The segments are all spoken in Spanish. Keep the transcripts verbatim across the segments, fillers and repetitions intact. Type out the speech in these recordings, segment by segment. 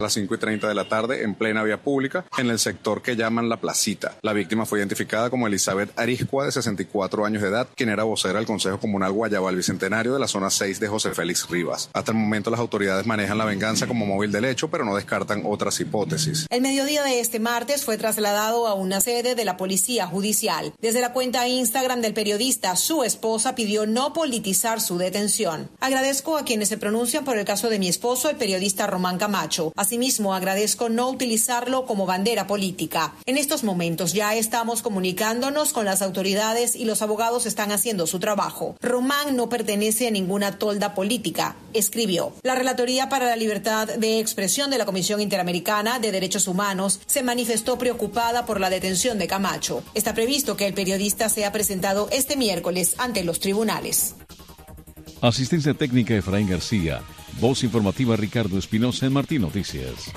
A las cinco y treinta de la tarde en plena vía pública en el sector que llaman La Placita. La víctima fue identificada como Elizabeth Arizcua, de sesenta y cuatro años de edad, quien era vocera del Consejo Comunal Guayabal Bicentenario de la zona seis de José Félix Rivas. Hasta el momento las autoridades manejan la venganza como móvil del hecho, pero no descartan otras hipótesis. El mediodía de este martes fue trasladado a una sede de la Policía Judicial. Desde la cuenta Instagram del periodista, su esposa pidió no politizar su detención. Agradezco a quienes se pronuncian por el caso de mi esposo, el periodista Román Camacho. Asimismo, agradezco no utilizarlo como bandera política. En estos momentos ya estamos comunicándonos con las autoridades y los abogados están haciendo su trabajo. Román no pertenece a ninguna tolda política, escribió. La Relatoría para la Libertad de Expresión de la Comisión Interamericana de Derechos Humanos se manifestó preocupada por la detención de Camacho. Está previsto que el periodista sea presentado este miércoles ante los tribunales. Asistencia técnica Efraín García. Voz informativa Ricardo Espinosa en Martí Noticias.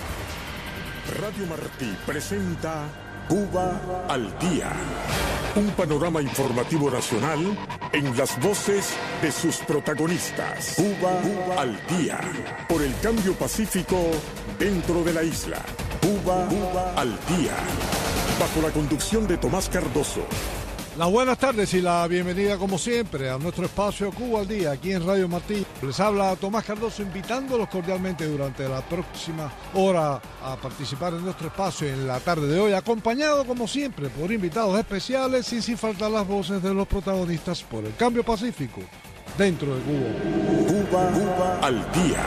Radio Martí presenta Cuba al Día. Un panorama informativo nacional en las voces de sus protagonistas. Cuba, Cuba al Día. Por el cambio pacífico dentro de la isla. Cuba, Cuba al Día. Bajo la conducción de Tomás Cardoso. Las buenas tardes y la bienvenida como siempre a nuestro espacio Cuba al Día aquí en Radio Martí. Les habla Tomás Cardoso invitándolos cordialmente durante la próxima hora a participar en nuestro espacio en la tarde de hoy, acompañado como siempre por invitados especiales y sin faltar las voces de los protagonistas por el cambio pacífico dentro de Cuba. Cuba, Cuba al Día.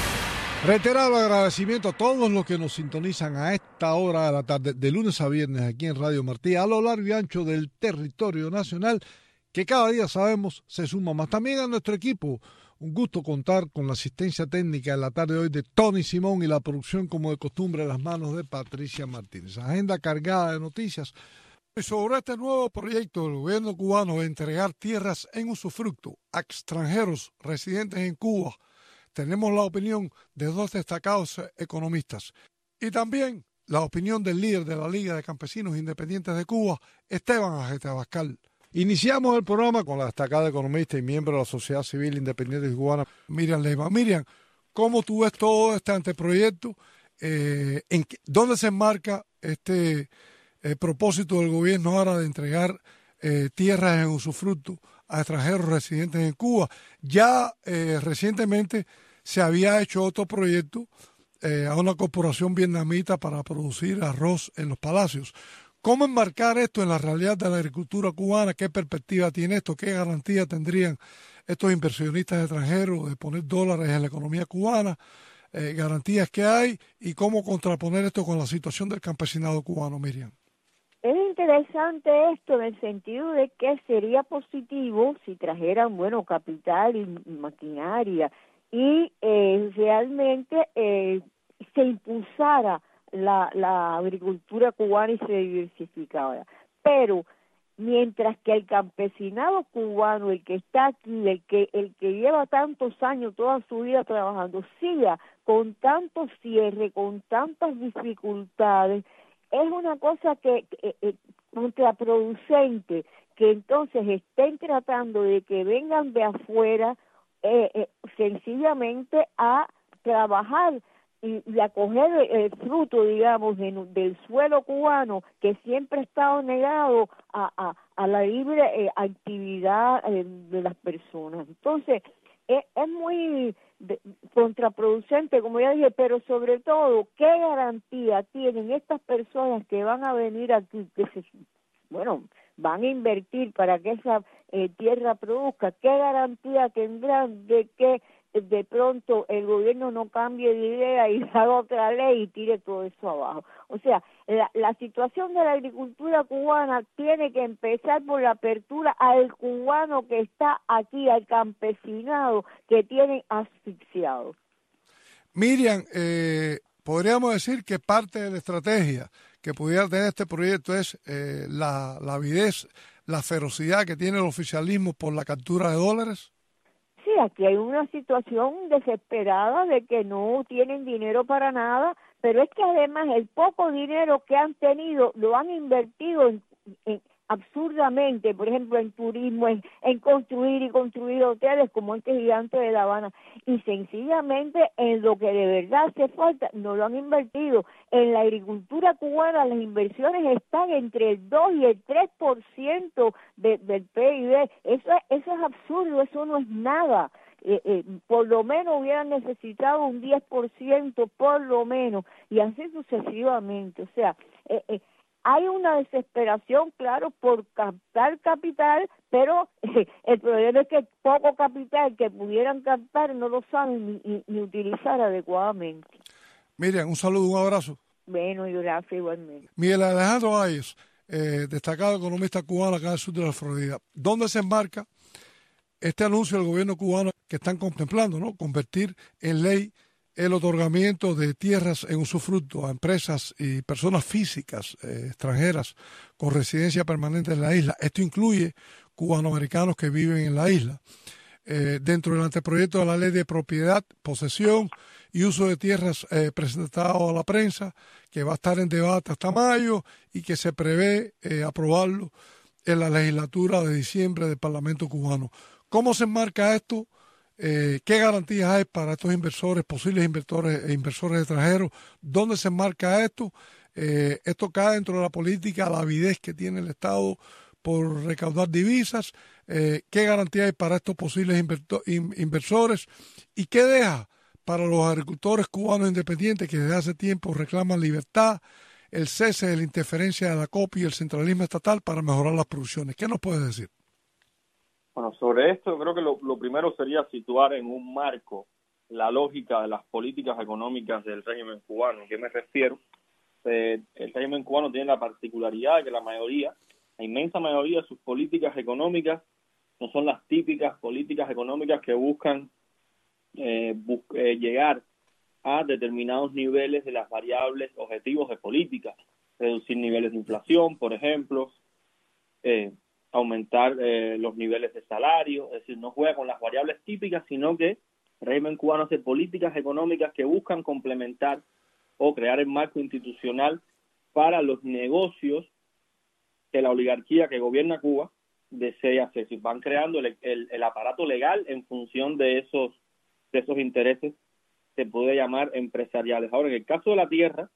Reiterado agradecimiento a todos los que nos sintonizan a esta hora de la tarde, de lunes a viernes aquí en Radio Martí, a lo largo y ancho del territorio nacional, que cada día sabemos se suma más. También a nuestro equipo, un gusto contar con la asistencia técnica en la tarde de hoy de Tony Simón y la producción, como de costumbre, en las manos de Patricia Martínez. Agenda cargada de noticias. Y sobre este nuevo proyecto del gobierno cubano de entregar tierras en usufructo a extranjeros residentes en Cuba, tenemos la opinión de dos destacados economistas y también la opinión del líder de la Liga de Campesinos Independientes de Cuba, Esteban Ajete Abascal. Iniciamos el programa con la destacada economista y miembro de la Sociedad Civil Independiente Cubana, Miriam Leiva. Miriam, ¿cómo tú ves todo este anteproyecto? Eh, ¿en qué, ¿Dónde se enmarca este eh, propósito del gobierno ahora de entregar eh, tierras en usufructo a extranjeros residentes en Cuba? Ya eh, recientemente se había hecho otro proyecto eh, a una corporación vietnamita para producir arroz en los palacios. ¿Cómo enmarcar esto en la realidad de la agricultura cubana? ¿Qué perspectiva tiene esto? ¿Qué garantía tendrían estos inversionistas extranjeros de poner dólares en la economía cubana? Eh, ¿Garantías que hay? ¿Y cómo contraponer esto con la situación del campesinado cubano, Miriam? Es interesante esto en el sentido de que sería positivo si trajeran, bueno, capital y maquinaria y eh, realmente eh, se impulsara la, la agricultura cubana y se diversificara. Pero mientras que el campesinado cubano, el que está aquí, el que el que lleva tantos años, toda su vida trabajando, siga con tanto cierre, con tantas dificultades, es una cosa que eh, eh, contraproducente, que entonces estén tratando de que vengan de afuera eh, eh, sencillamente a trabajar y, y a coger el, el fruto, digamos, de, del suelo cubano, que siempre ha estado negado a, a, a la libre eh, actividad eh, de las personas. Entonces, es, es muy de, contraproducente, como ya dije, pero sobre todo, ¿qué garantía tienen estas personas que van a venir aquí, que se, bueno, van a invertir para que esa eh, tierra produzca? ¿Qué garantía tendrán de que de pronto el gobierno no cambie de idea y haga otra ley y tire todo eso abajo? O sea, la, la situación de la agricultura cubana tiene que empezar por la apertura al cubano que está aquí, al campesinado que tienen asfixiado. Miriam, eh, podríamos decir que parte de la estrategia que pudiera tener este proyecto es eh, la, la avidez, la ferocidad que tiene el oficialismo por la captura de dólares. Sí, aquí hay una situación desesperada de que no tienen dinero para nada, pero es que además el poco dinero que han tenido lo han invertido en, en, absurdamente, por ejemplo, en turismo, en, en construir y construir hoteles como este gigante de La Habana, y sencillamente en lo que de verdad hace falta, no lo han invertido. En la agricultura cubana las inversiones están entre el dos y el tres por ciento de, del P I B. Eso, eso es absurdo, eso no es nada. Eh, eh, por lo menos hubieran necesitado un diez por ciento, por lo menos, y así sucesivamente. O sea, eh, eh, hay una desesperación, claro, por captar capital, pero eh, el problema es que poco capital que pudieran captar no lo saben ni, ni, ni utilizar adecuadamente. Miriam, un saludo, un abrazo. Bueno, y gracias igualmente. Miguel Alejandro Ayes, eh, destacado economista cubano acá en el sur de la Florida. ¿Dónde se embarca este anuncio del gobierno cubano que están contemplando, ¿no? Convertir en ley el otorgamiento de tierras en usufructo a empresas y personas físicas eh, extranjeras con residencia permanente en la isla? Esto incluye cubanoamericanos que viven en la isla. Eh, dentro del anteproyecto de la ley de propiedad, posesión y uso de tierras eh, presentado a la prensa, que va a estar en debate hasta mayo y que se prevé eh, aprobarlo en la legislatura de diciembre del Parlamento cubano. ¿Cómo se enmarca esto? Eh, ¿Qué garantías hay para estos inversores, posibles inversores e inversores extranjeros? ¿Dónde se enmarca esto? Eh, esto cae dentro de la política, la avidez que tiene el Estado por recaudar divisas. Eh, ¿Qué garantía hay para estos posibles inversores? ¿Y qué deja para los agricultores cubanos independientes que desde hace tiempo reclaman libertad, el cese de la interferencia de la C O P y el centralismo estatal para mejorar las producciones? ¿Qué nos puedes decir? Bueno, sobre esto yo creo que lo, lo primero sería situar en un marco la lógica de las políticas económicas del régimen cubano. ¿A qué me refiero? Eh, el régimen cubano tiene la particularidad de que la mayoría, la inmensa mayoría de sus políticas económicas no son las típicas políticas económicas que buscan eh, bus eh, llegar a determinados niveles de las variables objetivos de política, reducir niveles de inflación, por ejemplo, eh, aumentar eh, los niveles de salario, es decir, no juega con las variables típicas, sino que el régimen cubano hace políticas económicas que buscan complementar o crear el marco institucional para los negocios que la oligarquía que gobierna Cuba desea hacer. Es decir, van creando el, el, el aparato legal en función de esos, de esos intereses, se puede llamar empresariales. Ahora, en el caso de la tierra,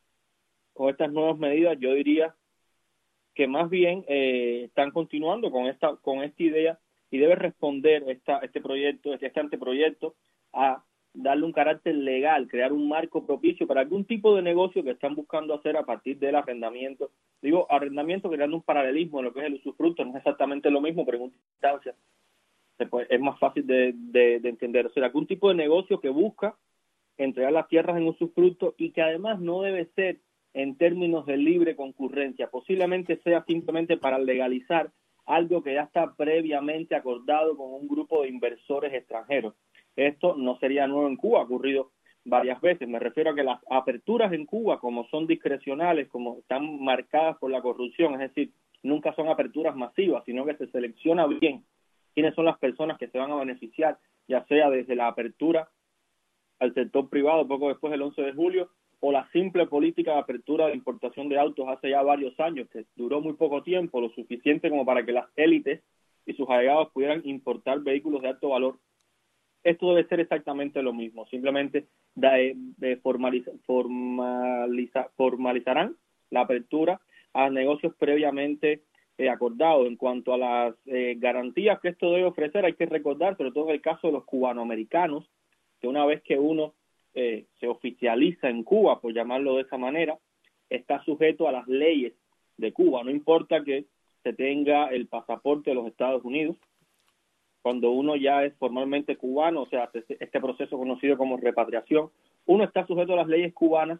con estas nuevas medidas, yo diría que más bien eh, están continuando con esta con esta idea y debe responder esta, este proyecto, este, este anteproyecto a darle un carácter legal, crear un marco propicio para algún tipo de negocio que están buscando hacer a partir del arrendamiento. Digo, arrendamiento creando un paralelismo en lo que es el usufructo, no es exactamente lo mismo, pero en una instancia se puede, es más fácil de, de, de entender. O sea, algún tipo de negocio que busca entregar las tierras en usufructo y que además no debe ser en términos de libre concurrencia, posiblemente sea simplemente para legalizar algo que ya está previamente acordado con un grupo de inversores extranjeros. Esto no sería nuevo en Cuba, ha ocurrido varias veces. Me refiero a que las aperturas en Cuba, como son discrecionales, como están marcadas por la corrupción, es decir, nunca son aperturas masivas, sino que se selecciona bien quiénes son las personas que se van a beneficiar, ya sea desde la apertura al sector privado poco después del once de julio, o la simple política de apertura de importación de autos hace ya varios años, que duró muy poco tiempo, lo suficiente como para que las élites y sus allegados pudieran importar vehículos de alto valor. Esto debe ser exactamente lo mismo, simplemente de, de formaliza, formaliza, formalizarán la apertura a negocios previamente eh, acordados. En cuanto a las eh, garantías que esto debe ofrecer, hay que recordar, sobre todo en el caso de los cubanoamericanos, que una vez que uno Eh, se oficializa en Cuba, por llamarlo de esa manera, está sujeto a las leyes de Cuba. No importa que se tenga el pasaporte de los Estados Unidos, cuando uno ya es formalmente cubano, o sea, este proceso conocido como repatriación, uno está sujeto a las leyes cubanas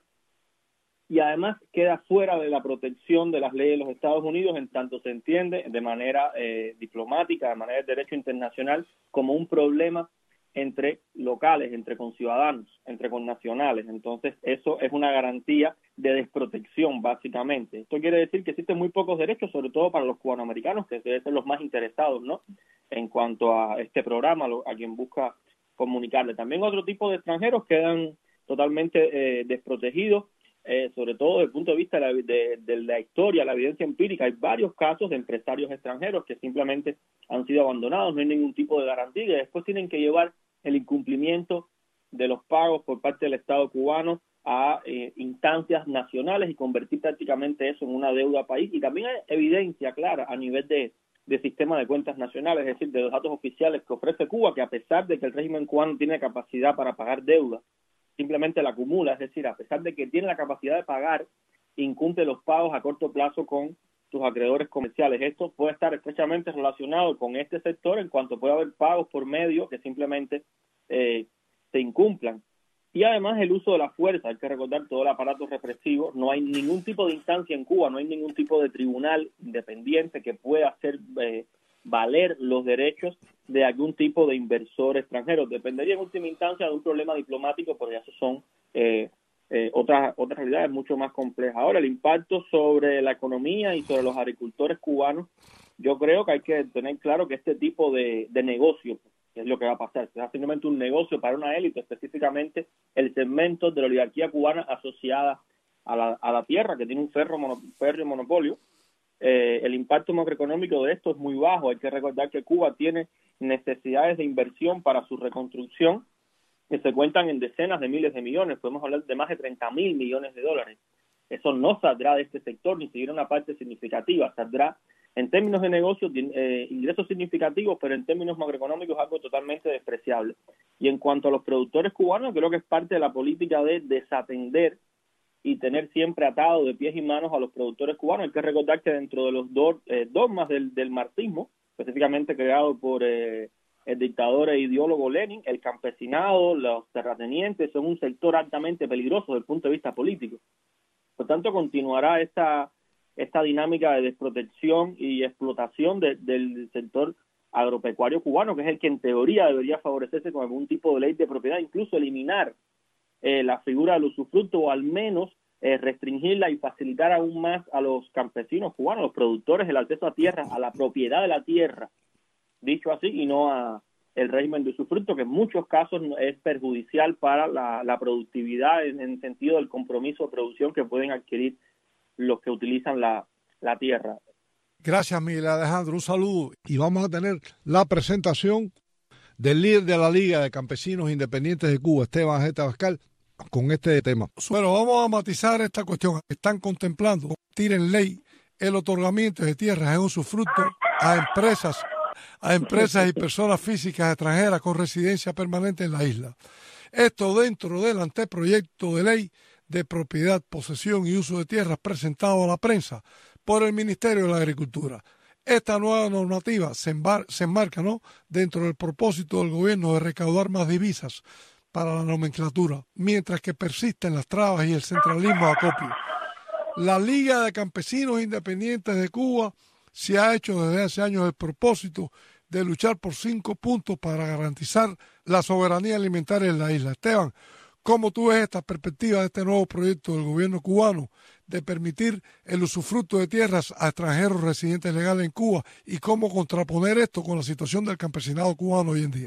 y además queda fuera de la protección de las leyes de los Estados Unidos, en tanto se entiende de manera eh, diplomática, de manera de derecho internacional, como un problema entre locales, entre conciudadanos, entre connacionales. Entonces, eso es una garantía de desprotección, básicamente. Esto quiere decir que existen muy pocos derechos, sobre todo para los cubanoamericanos, que deben ser los más interesados, ¿no?, en cuanto a este programa, a quien busca comunicarle. También otro tipo de extranjeros quedan totalmente eh, desprotegidos eh, sobre todo desde el punto de vista de la, de, de la historia, la evidencia empírica. Hay varios casos de empresarios extranjeros que simplemente han sido abandonados, no hay ningún tipo de garantía, y después tienen que llevar el incumplimiento de los pagos por parte del Estado cubano a eh, instancias nacionales y convertir prácticamente eso en una deuda país. Y también hay evidencia clara a nivel de, de sistema de cuentas nacionales, es decir, de los datos oficiales que ofrece Cuba, que a pesar de que el régimen cubano tiene capacidad para pagar deuda, simplemente la acumula, es decir, a pesar de que tiene la capacidad de pagar, incumple los pagos a corto plazo con sus acreedores comerciales. Esto puede estar estrechamente relacionado con este sector en cuanto puede haber pagos por medio que simplemente eh, se incumplan. Y además el uso de la fuerza, hay que recordar todo el aparato represivo, no hay ningún tipo de instancia en Cuba, no hay ningún tipo de tribunal independiente que pueda hacer eh, valer los derechos de algún tipo de inversor extranjero. Dependería en última instancia de un problema diplomático, porque eso son eh, eh, otras otras realidades mucho más complejas. Ahora, el impacto sobre la economía y sobre los agricultores cubanos, yo creo que hay que tener claro que este tipo de, de negocio, que es lo que va a pasar, es simplemente un negocio para una élite, específicamente el segmento de la oligarquía cubana asociada a la, a la tierra, que tiene un ferro mono, férreo monopolio. Eh, el impacto macroeconómico de esto es muy bajo. Hay que recordar que Cuba tiene necesidades de inversión para su reconstrucción que se cuentan en decenas de miles de millones, podemos hablar de más de treinta mil millones de dólares. Eso no saldrá de este sector, ni siquiera una parte significativa, saldrá en términos de negocios, eh, ingresos significativos, pero en términos macroeconómicos algo totalmente despreciable. Y en cuanto a los productores cubanos, creo que es parte de la política de desatender y tener siempre atado de pies y manos a los productores cubanos. Hay que recordar que dentro de los do, eh, dogmas del, del marxismo, específicamente creado por eh, el dictador e ideólogo Lenin, el campesinado, los terratenientes son un sector altamente peligroso desde el punto de vista político. Por tanto, continuará esta esta dinámica de desprotección y explotación de, del sector agropecuario cubano, que es el que en teoría debería favorecerse con algún tipo de ley de propiedad, incluso eliminar eh, la figura del usufructo, o al menos eh, restringirla y facilitar aún más a los campesinos cubanos, los productores, el acceso a tierra, a la propiedad de la tierra, dicho así, y no a el régimen de usufructo, que en muchos casos es perjudicial para la, la productividad en el sentido del compromiso de producción que pueden adquirir los que utilizan la, la tierra. Gracias, Miguel Alejandro. Un saludo. Y vamos a tener la presentación del líder de la Liga de Campesinos Independientes de Cuba, Esteban Jeta Abascal, con este tema. Bueno, vamos a matizar esta cuestión. Están contemplando convertir en ley el otorgamiento de tierras en usufructo a empresas, a empresas y personas físicas extranjeras con residencia permanente en la isla. Esto dentro del anteproyecto de ley de propiedad, posesión y uso de tierras presentado a la prensa por el Ministerio de la Agricultura. Esta nueva normativa se, embar se enmarca ¿no? dentro del propósito del gobierno de recaudar más divisas para la nomenclatura, mientras que persisten las trabas y el centralismo acopio. La Liga de Campesinos Independientes de Cuba se ha hecho desde hace años el propósito de luchar por cinco puntos para garantizar la soberanía alimentaria en la isla. Esteban, ¿cómo tú ves esta perspectiva de este nuevo proyecto del gobierno cubano de permitir el usufructo de tierras a extranjeros residentes legales en Cuba, y cómo contraponer esto con la situación del campesinado cubano hoy en día?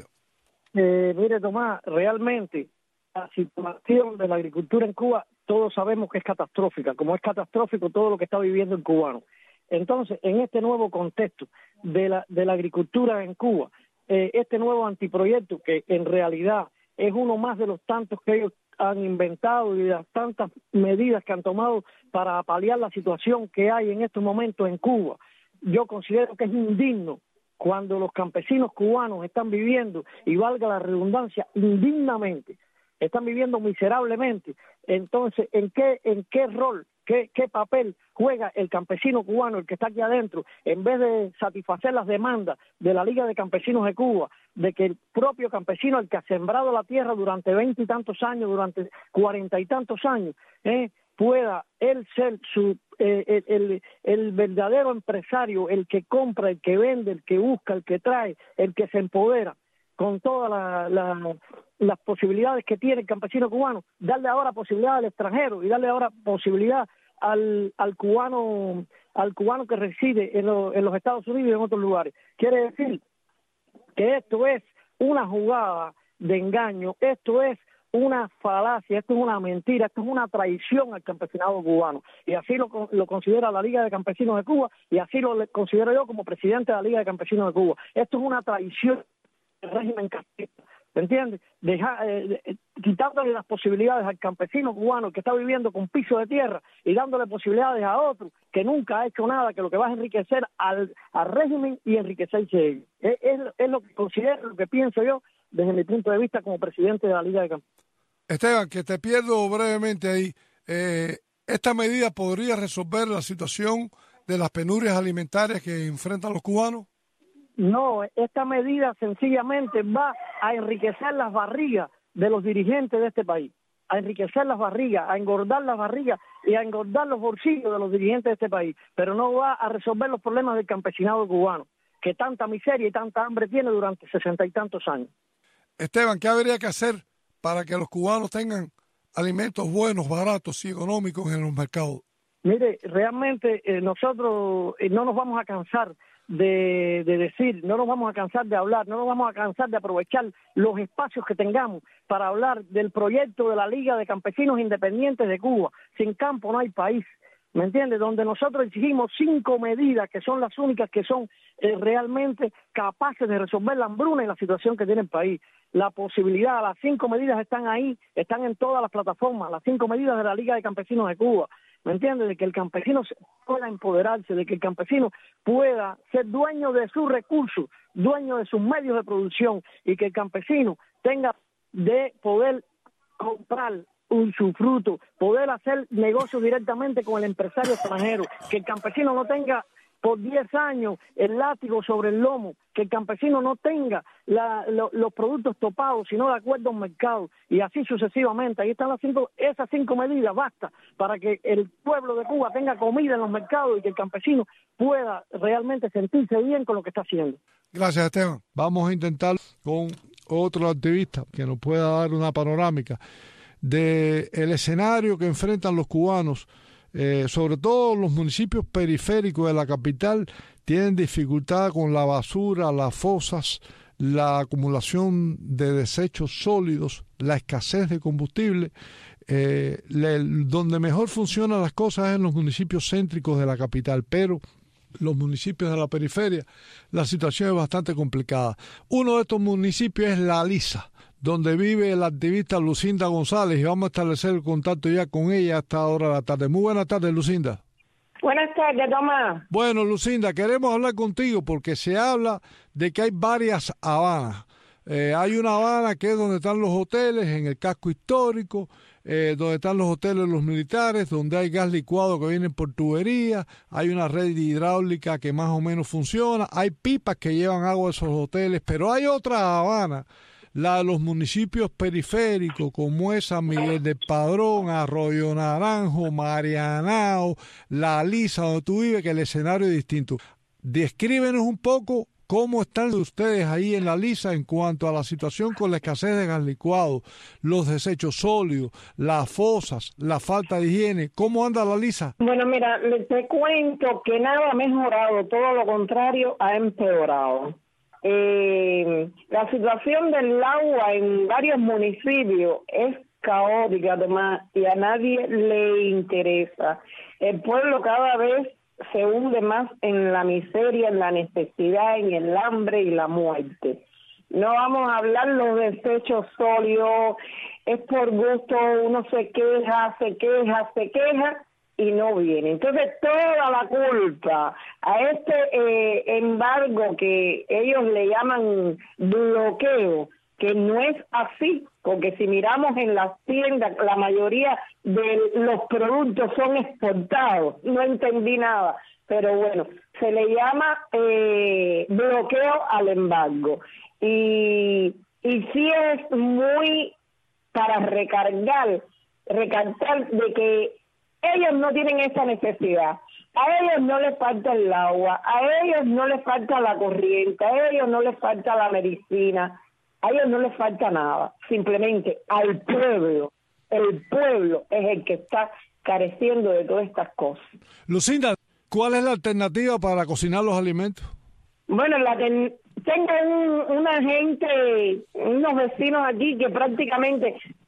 Eh, mire, Tomás, realmente la situación de la agricultura en Cuba todos sabemos que es catastrófica, como es catastrófico todo lo que está viviendo el cubano. Entonces, en este nuevo contexto de la, de la agricultura en Cuba, eh, este nuevo antiproyecto, que en realidad es uno más de los tantos que ellos han inventado y de las tantas medidas que han tomado para paliar la situación que hay en estos momentos en Cuba. Yo considero que es indigno cuando los campesinos cubanos están viviendo, y valga la redundancia, indignamente, están viviendo miserablemente. Entonces, ¿en qué, en qué rol, qué, qué papel juega el campesino cubano, el que está aquí adentro, en vez de satisfacer las demandas de la Liga de Campesinos de Cuba, de que el propio campesino, el que ha sembrado la tierra durante veinte y tantos años, durante cuarenta y tantos años, eh, pueda él ser su eh, el, el, el verdadero empresario, el que compra, el que vende, el que busca, el que trae, el que se empodera con todas la, la, las posibilidades que tiene el campesino cubano, darle ahora posibilidad al extranjero y darle ahora posibilidad al, al cubano al cubano que reside en, lo, en los Estados Unidos y en otros lugares. Quiere decir que esto es una jugada de engaño, esto es una falacia, esto es una mentira, esto es una traición al campesinado cubano. Y así lo, lo considera la Liga de Campesinos de Cuba y así lo considero yo como presidente de la Liga de Campesinos de Cuba. Esto es una traición del régimen castrista. ¿Me entiendes? Deja, eh, eh, quitándole las posibilidades al campesino cubano que está viviendo con piso de tierra y dándole posibilidades a otro que nunca ha hecho nada, que lo que va a enriquecer al, al régimen y enriquecerse ellos. Es, es, es lo que considero, lo que pienso yo desde mi punto de vista como presidente de la Liga de Campesinos. Esteban, que te pierdo brevemente ahí. Eh, ¿Esta medida podría resolver la situación de las penurias alimentarias que enfrentan los cubanos? No, esta medida sencillamente va a enriquecer las barrigas de los dirigentes de este país, a enriquecer las barrigas, a engordar las barrigas y a engordar los bolsillos de los dirigentes de este país, pero no va a resolver los problemas del campesinado cubano, que tanta miseria y tanta hambre tiene durante sesenta y tantos años. Esteban, ¿qué habría que hacer para que los cubanos tengan alimentos buenos, baratos y económicos en los mercados? Mire, realmente eh, nosotros eh, no nos vamos a cansar De, de decir, no nos vamos a cansar de hablar, no nos vamos a cansar de aprovechar los espacios que tengamos para hablar del proyecto de la Liga de Campesinos Independientes de Cuba. Sin campo no hay país, ¿me entiendes? Donde nosotros exigimos cinco medidas que son las únicas que son eh, realmente capaces de resolver la hambruna y la situación que tiene el país. La posibilidad, las cinco medidas están ahí, están en todas las plataformas, las cinco medidas de la Liga de Campesinos de Cuba. ¿Me entiendes? De que el campesino pueda empoderarse, de que el campesino pueda ser dueño de sus recursos, dueño de sus medios de producción y que el campesino tenga de poder comprar un fruto, poder hacer negocios directamente con el empresario extranjero, que el campesino no tenga por diez años el látigo sobre el lomo, que el campesino no tenga la, lo, los productos topados, sino de acuerdo al mercado, y así sucesivamente. Ahí están las cinco, esas cinco medidas, basta para que el pueblo de Cuba tenga comida en los mercados y que el campesino pueda realmente sentirse bien con lo que está haciendo. Gracias, Esteban. Vamos a intentar con otro activista que nos pueda dar una panorámica de el escenario que enfrentan los cubanos. Eh, sobre todo los municipios periféricos de la capital tienen dificultad con la basura, las fosas, la acumulación de desechos sólidos, la escasez de combustible. Eh, le, donde mejor funcionan las cosas es en los municipios céntricos de la capital, pero los municipios de la periferia la situación es bastante complicada. Uno de estos municipios es La Lisa, donde vive la activista Lucinda González, y vamos a establecer el contacto ya con ella a esta hora de la tarde. Muy buenas tardes, Lucinda. Buenas tardes, Tomás. Bueno, Lucinda, queremos hablar contigo porque se habla de que hay varias Habanas. Eh, hay una Habana que es donde están los hoteles, en el casco histórico, eh, donde están los hoteles de los militares, donde hay gas licuado que viene por tubería, hay una red hidráulica que más o menos funciona, hay pipas que llevan agua a esos hoteles, pero hay otra Habana, la de los municipios periféricos, como es San Miguel del Padrón, Arroyo Naranjo, Marianao, La Lisa, donde tú vives, que el escenario es distinto. Descríbenos un poco cómo están ustedes ahí en La Lisa en cuanto a la situación con la escasez de gas licuado, los desechos sólidos, las fosas, la falta de higiene. ¿Cómo anda La Lisa? Bueno, mira, te cuento que nada ha mejorado, todo lo contrario, ha empeorado. Eh, la situación del agua en varios municipios es caótica, Tomás, y a nadie le interesa. El pueblo cada vez se hunde más en la miseria, en la necesidad, en el hambre y la muerte. No vamos a hablar los desechos sólidos, es por gusto, uno se queja, se queja, se queja y no viene. Entonces toda la culpa a este eh, embargo que ellos le llaman bloqueo, que no es así, porque si miramos en las tiendas, la mayoría de los productos son exportados. No entendí nada, pero bueno, se le llama eh, bloqueo al embargo. Y, y sí es muy para recargar, recargar de que ellos no tienen esa necesidad. A ellos no les falta el agua, a ellos no les falta la corriente, a ellos no les falta la medicina, a ellos no les falta nada. Simplemente al pueblo, el pueblo es el que está careciendo de todas estas cosas. Lucinda, ¿cuál es la alternativa para cocinar los alimentos? Bueno, la ten- tengo un, una gente, unos vecinos aquí que prácticamente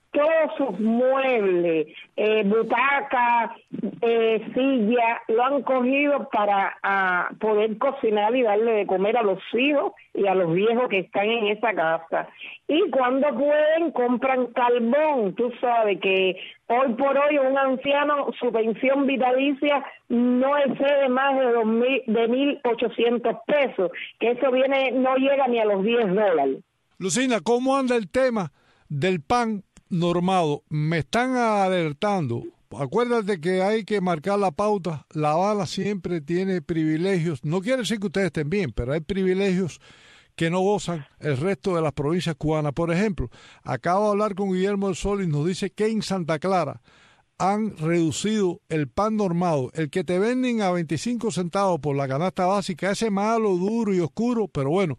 todos sus muebles, eh, butacas, eh, sillas, lo han cogido para a, poder cocinar y darle de comer a los hijos y a los viejos que están en esa casa. Y cuando pueden, compran carbón. Tú sabes que hoy por hoy un anciano, su pensión vitalicia no excede más de dos mil, de mil ochocientos pesos, que eso viene no llega ni a los diez dólares. Lucina, ¿cómo anda el tema del pan normado? Me están alertando. Acuérdate que hay que marcar la pauta. La Habana siempre tiene privilegios. No quiere decir que ustedes estén bien, pero hay privilegios que no gozan el resto de las provincias cubanas. Por ejemplo, acabo de hablar con Guillermo del Sol y nos dice que en Santa Clara han reducido el pan normado, el que te venden a veinticinco centavos por la canasta básica, ese malo, duro y oscuro, pero bueno,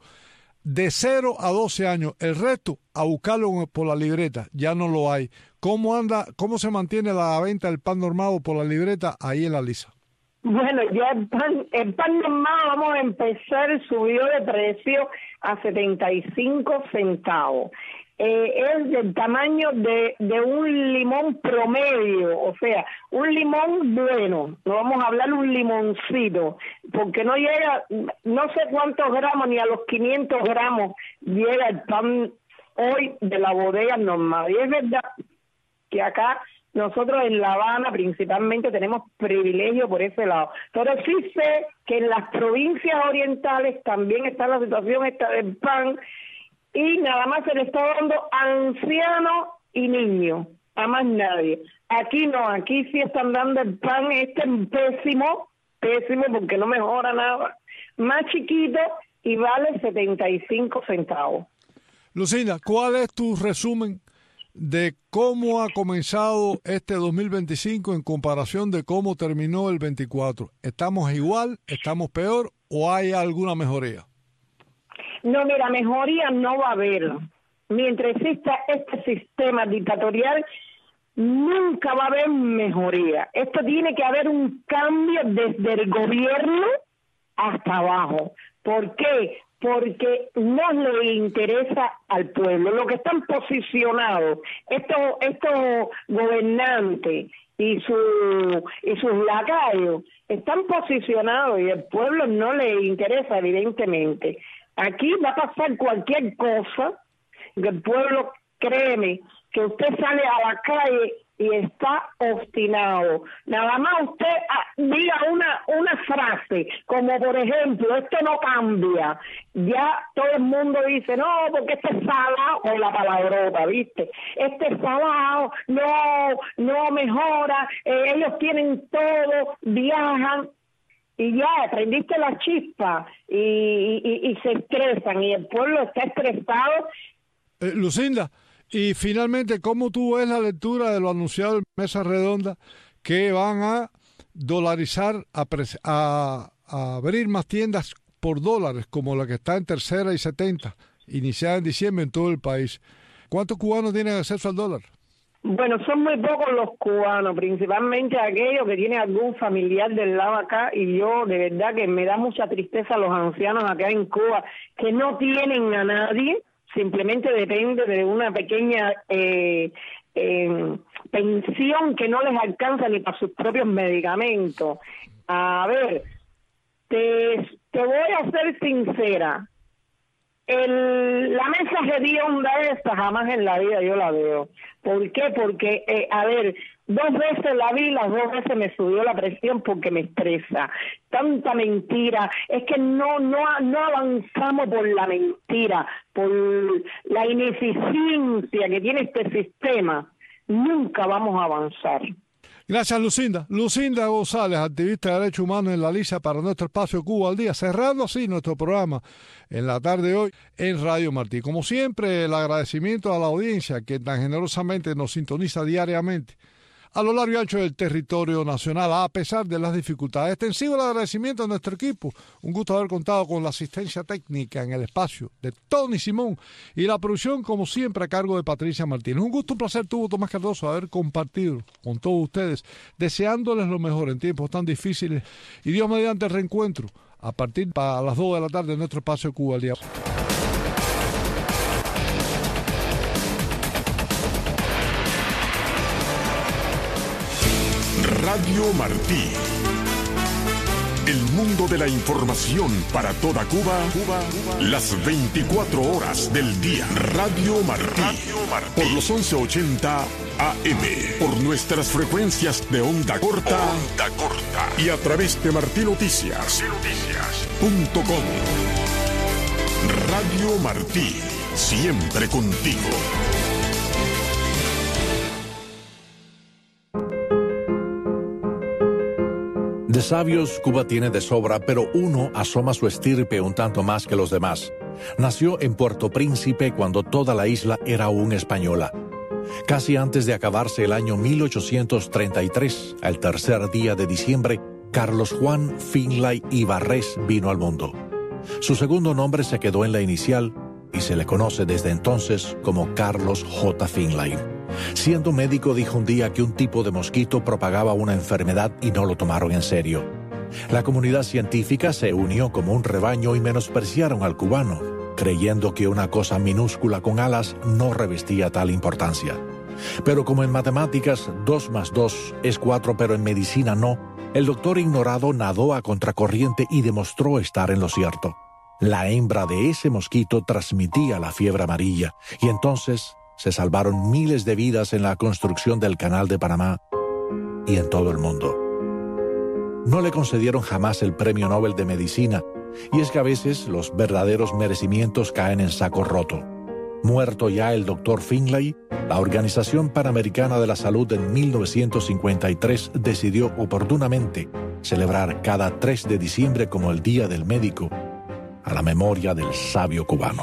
de cero a doce años, el resto a buscarlo por la libreta, ya no lo hay. ¿Cómo anda, cómo se mantiene la venta del pan normado por la libreta ahí en la Lisa? Bueno, ya el pan, el pan normado, vamos a empezar, subió de precio a setenta y cinco centavos. Eh, es del tamaño de, de un limón promedio, o sea, un limón bueno, no vamos a hablar un limoncito, porque no llega, no sé cuántos gramos, ni a los quinientos gramos llega el pan hoy de la bodega normal. Y es verdad que acá nosotros en La Habana principalmente tenemos privilegio por ese lado, pero sí sé que en las provincias orientales también está la situación esta del pan, y nada más se le está dando a ancianos y niños, a más nadie. Aquí no, aquí sí están dando el pan este pésimo, pésimo porque no mejora nada, más chiquito y vale setenta y cinco centavos. Lucina, ¿cuál es tu resumen de cómo ha comenzado este dos mil veinticinco en comparación de cómo terminó el veinticuatro? ¿Estamos igual, estamos peor o hay alguna mejoría? No, mira, mejoría no va a haber. Mientras exista este sistema dictatorial, nunca va a haber mejoría. Esto tiene que haber un cambio desde el gobierno hasta abajo. ¿Por qué? Porque no le interesa al pueblo. Lo que están posicionados, estos, estos gobernantes y, su, y sus lacayos, están posicionados y el pueblo no le interesa, evidentemente. Aquí va a pasar cualquier cosa, que el pueblo, créeme, que usted sale a la calle y está obstinado. Nada más usted ah, diga una una frase, como por ejemplo, esto no cambia. Ya todo el mundo dice, no, porque este es salado, o la palabrota, ¿viste? Este es salado, no, no mejora, eh, ellos tienen todo, viajan. Y ya, prendiste la chispa y, y, y se estresan y el pueblo está estresado. Eh, Lucinda, y finalmente, ¿cómo tú ves la lectura de lo anunciado en Mesa Redonda que van a dolarizar, a, a, a abrir más tiendas por dólares como la que está en Tercera y setenta, iniciada en diciembre en todo el país? ¿Cuántos cubanos tienen acceso al dólar? Bueno, son muy pocos los cubanos, principalmente aquellos que tienen algún familiar del lado acá, y yo de verdad que me da mucha tristeza a los ancianos acá en Cuba que no tienen a nadie, simplemente depende de una pequeña eh, eh, pensión que no les alcanza ni para sus propios medicamentos. A ver, te, te voy a ser sincera. El, la mesa hedionda esta jamás en la vida yo la veo. ¿Por qué? Porque, eh, a ver, dos veces la vi, las dos veces me subió la presión porque me estresa. Tanta mentira. Es que no, no, no avanzamos por la mentira, por la ineficiencia que tiene este sistema. Nunca vamos a avanzar. Gracias, Lucinda. Lucinda González, activista de derechos humanos en la Lisa para nuestro espacio Cuba al Día, cerrando así nuestro programa en la tarde de hoy en Radio Martí. Como siempre, el agradecimiento a la audiencia que tan generosamente nos sintoniza diariamente a lo largo y ancho del territorio nacional, a pesar de las dificultades. Extensivo el agradecimiento a nuestro equipo. Un gusto haber contado con la asistencia técnica en el espacio de Tony Simón y la producción, como siempre, a cargo de Patricia Martínez. Un gusto, un placer tuvo Tomás Cardoso haber compartido con todos ustedes, deseándoles lo mejor en tiempos tan difíciles y Dios mediante el reencuentro a partir de las dos de la tarde en nuestro espacio Cuba al Día. Radio Martí. El mundo de la información para toda Cuba, Cuba, Cuba, las veinticuatro horas del día. Radio Martí. Radio Martí. Por los once ochenta A M. Por nuestras frecuencias de onda corta. Onda corta. Y a través de Martí Noticias. Noticias punto com. Radio Martí. Siempre contigo. De sabios, Cuba tiene de sobra, pero uno asoma su estirpe un tanto más que los demás. Nació en Puerto Príncipe cuando toda la isla era aún española. Casi antes de acabarse el año mil ochocientos treinta y tres, al tercer día de diciembre, Carlos Juan Finlay Ibarrés vino al mundo. Su segundo nombre se quedó en la inicial y se le conoce desde entonces como Carlos J. Finlay. Siendo médico, dijo un día que un tipo de mosquito propagaba una enfermedad y no lo tomaron en serio. La comunidad científica se unió como un rebaño y menospreciaron al cubano, creyendo que una cosa minúscula con alas no revestía tal importancia. Pero como en matemáticas dos más dos es cuatro, pero en medicina no, el doctor ignorado nadó a contracorriente y demostró estar en lo cierto. La hembra de ese mosquito transmitía la fiebre amarilla y entonces se salvaron miles de vidas en la construcción del Canal de Panamá y en todo el mundo. No le concedieron jamás el Premio Nobel de Medicina, y es que a veces los verdaderos merecimientos caen en saco roto. Muerto ya el doctor Finlay, la Organización Panamericana de la Salud en mil novecientos cincuenta y tres decidió oportunamente celebrar cada tres de diciembre como el Día del Médico, a la memoria del sabio cubano.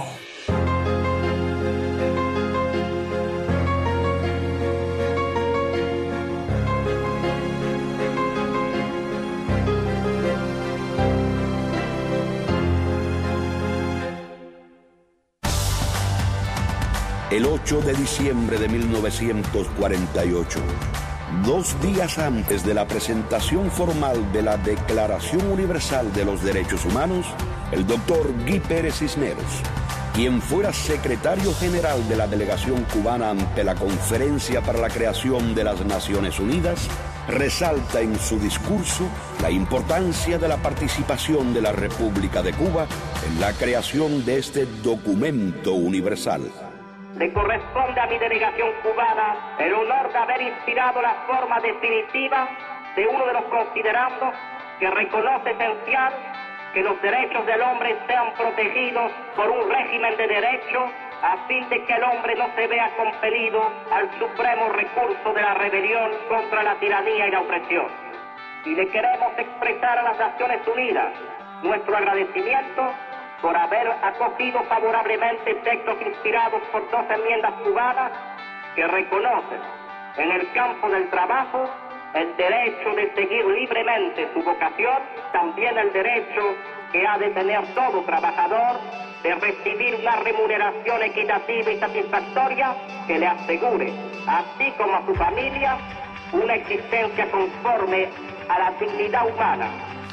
El ocho de diciembre de mil novecientos cuarenta y ocho, dos días antes de la presentación formal de la Declaración Universal de los Derechos Humanos, el doctor Guy Pérez Cisneros, quien fuera secretario general de la delegación cubana ante la Conferencia para la Creación de las Naciones Unidas, resalta en su discurso la importancia de la participación de la República de Cuba en la creación de este documento universal. Le corresponde a mi delegación cubana el honor de haber inspirado la forma definitiva de uno de los considerandos que reconoce esencial que los derechos del hombre sean protegidos por un régimen de derecho a fin de que el hombre no se vea compelido al supremo recurso de la rebelión contra la tiranía y la opresión. Y le queremos expresar a las Naciones Unidas nuestro agradecimiento por haber acogido favorablemente textos inspirados por dos enmiendas cubanas que reconocen en el campo del trabajo el derecho de seguir libremente su vocación, también el derecho que ha de tener todo trabajador de recibir una remuneración equitativa y satisfactoria que le asegure, así como a su familia, una existencia conforme a la dignidad humana.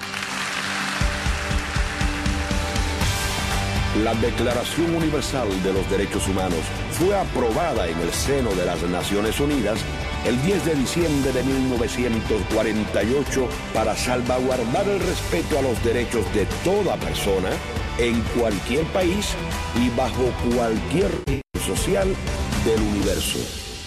La Declaración Universal de los Derechos Humanos fue aprobada en el seno de las Naciones Unidas el diez de diciembre de mil novecientos cuarenta y ocho para salvaguardar el respeto a los derechos de toda persona en cualquier país y bajo cualquier social del universo.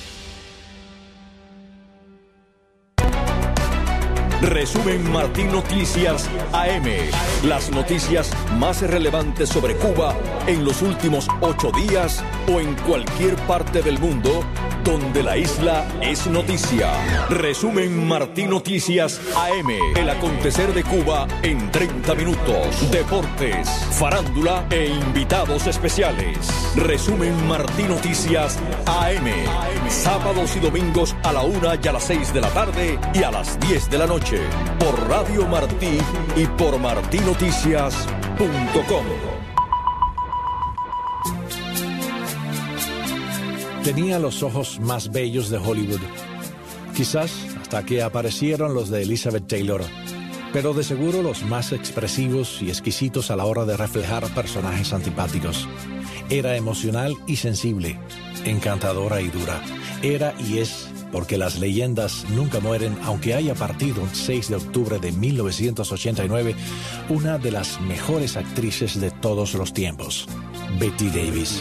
Resumen Martí Noticias A M. Las noticias más relevantes sobre Cuba en los últimos ocho días o en cualquier parte del mundo donde la isla es noticia. Resumen Martí Noticias A M. El acontecer de Cuba en treinta minutos. Deportes, farándula e invitados especiales. Resumen Martí Noticias A M. Sábados y domingos a la una y a las seis de la tarde y a las diez de la noche. Por Radio Martí y por martí noticias punto com. Tenía los ojos más bellos de Hollywood. Quizás hasta que aparecieron los de Elizabeth Taylor, pero de seguro los más expresivos y exquisitos a la hora de reflejar personajes antipáticos. Era emocional y sensible, encantadora y dura. Era y es porque las leyendas nunca mueren, aunque haya partido un seis de octubre de mil novecientos ochenta y nueve una de las mejores actrices de todos los tiempos, Bette Davis.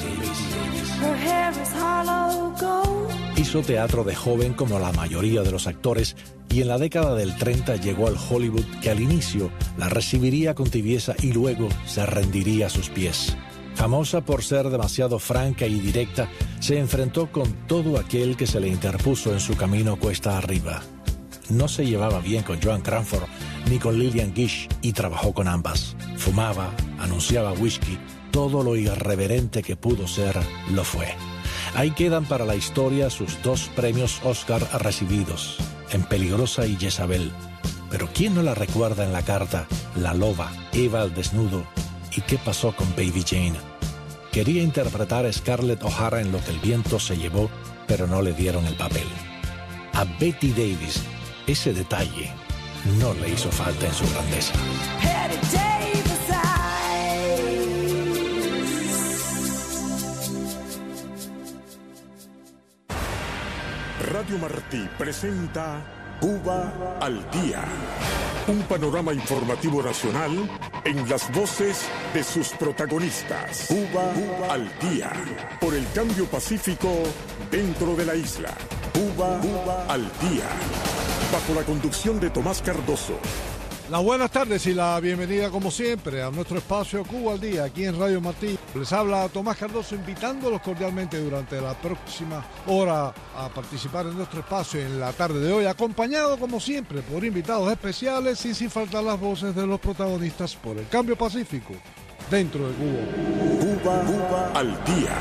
Hizo teatro de joven como la mayoría de los actores y en la década del treinta llegó al Hollywood que al inicio la recibiría con tibieza y luego se rendiría a sus pies. Famosa por ser demasiado franca y directa, se enfrentó con todo aquel que se le interpuso en su camino cuesta arriba. No se llevaba bien con Joan Crawford ni con Lillian Gish y trabajó con ambas. Fumaba, anunciaba whisky, todo lo irreverente que pudo ser, lo fue. Ahí quedan para la historia sus dos premios Oscar recibidos, en Peligrosa y Jezabel. Pero ¿quién no la recuerda en La Carta, La Loba, Eva al Desnudo y qué pasó con Baby Jane? Quería interpretar a Scarlett O'Hara en Lo que el viento se llevó, pero no le dieron el papel. A Bette Davis, ese detalle no le hizo falta en su grandeza. Radio Martí presenta Cuba al Día, un panorama informativo nacional en las voces de sus protagonistas. Cuba, Cuba al Día, por el cambio pacífico dentro de la isla. Cuba, Cuba al Día, bajo la conducción de Tomás Cardoso. Las buenas tardes y la bienvenida como siempre a nuestro espacio Cuba al Día aquí en Radio Martí. Les habla Tomás Cardoso invitándolos cordialmente durante la próxima hora a participar en nuestro espacio en la tarde de hoy, acompañado como siempre por invitados especiales y sin faltar las voces de los protagonistas por el cambio pacífico dentro de Cuba. Cuba, Cuba al Día.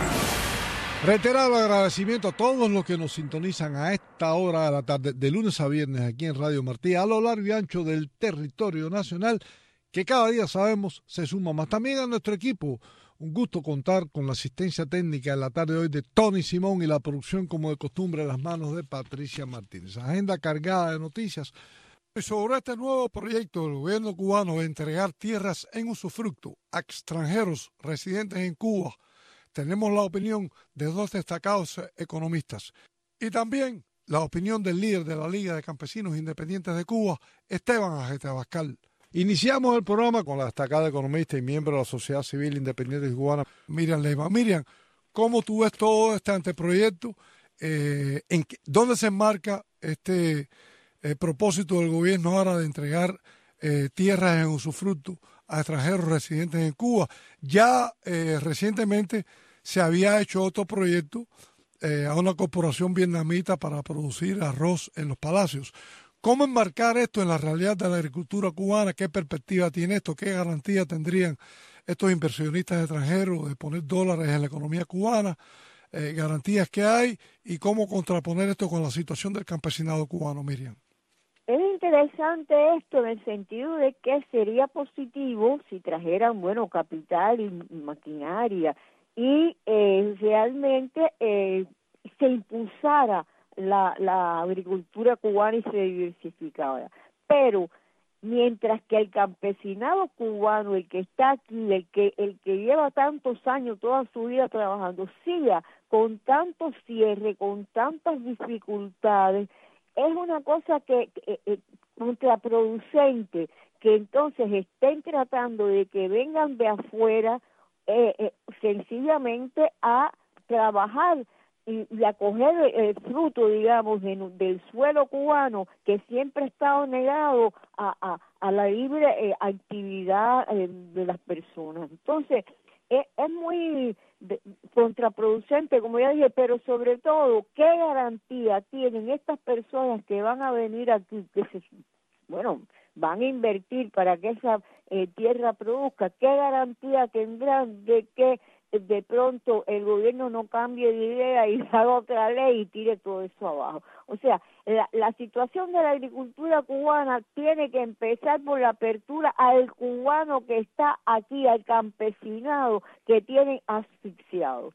Reiterado agradecimiento a todos los que nos sintonizan a esta hora de la tarde, de lunes a viernes aquí en Radio Martí, a lo largo y ancho del territorio nacional, que cada día sabemos se suma más. También a nuestro equipo, un gusto contar con la asistencia técnica en la tarde de hoy de Tony Simón y la producción como de costumbre en las manos de Patricia Martínez. Agenda cargada de noticias. Sobre este nuevo proyecto del gobierno cubano de entregar tierras en usufructo a extranjeros residentes en Cuba, tenemos la opinión de dos destacados economistas y también la opinión del líder de la Liga de Campesinos Independientes de Cuba, Esteban Ajete Abascal. Iniciamos el programa con la destacada economista y miembro de la Sociedad Civil Independiente Cubana, Miriam Leiva. Miriam, ¿cómo tú ves todo este anteproyecto? Eh, ¿en qué, ¿Dónde se enmarca este eh, propósito del gobierno ahora de entregar eh, tierras en usufructo a extranjeros residentes en Cuba? Ya eh, recientemente se había hecho otro proyecto eh, a una corporación vietnamita para producir arroz en los palacios. ¿Cómo enmarcar esto en la realidad de la agricultura cubana? ¿Qué perspectiva tiene esto? ¿Qué garantía tendrían estos inversionistas extranjeros de poner dólares en la economía cubana? Eh, ¿Garantías que hay? ¿Y cómo contraponer esto con la situación del campesinado cubano, Miriam? Es interesante esto en el sentido de que sería positivo si trajeran, bueno, capital y maquinaria y eh, realmente eh, se impulsara la, la agricultura cubana y se diversificara. Pero mientras que el campesinado cubano, el que está aquí, el que el que lleva tantos años, toda su vida trabajando, siga con tanto cierre, con tantas dificultades, es una cosa que eh, eh, contraproducente que entonces estén tratando de que vengan de afuera eh, eh, sencillamente a trabajar y, y a coger el fruto, digamos, de, del suelo cubano que siempre ha estado negado a, a, a la libre eh, actividad eh, de las personas. Entonces, es, es muy de, contraproducente, como ya dije, pero sobre todo, ¿qué garantía tienen estas personas que van a venir aquí, que se, bueno, van a invertir para que esa eh, tierra produzca? ¿Qué garantía tendrán de que de pronto el gobierno no cambie de idea y haga otra ley y tire todo eso abajo? O sea, la, la situación de la agricultura cubana tiene que empezar por la apertura al cubano que está aquí, al campesinado que tienen asfixiado.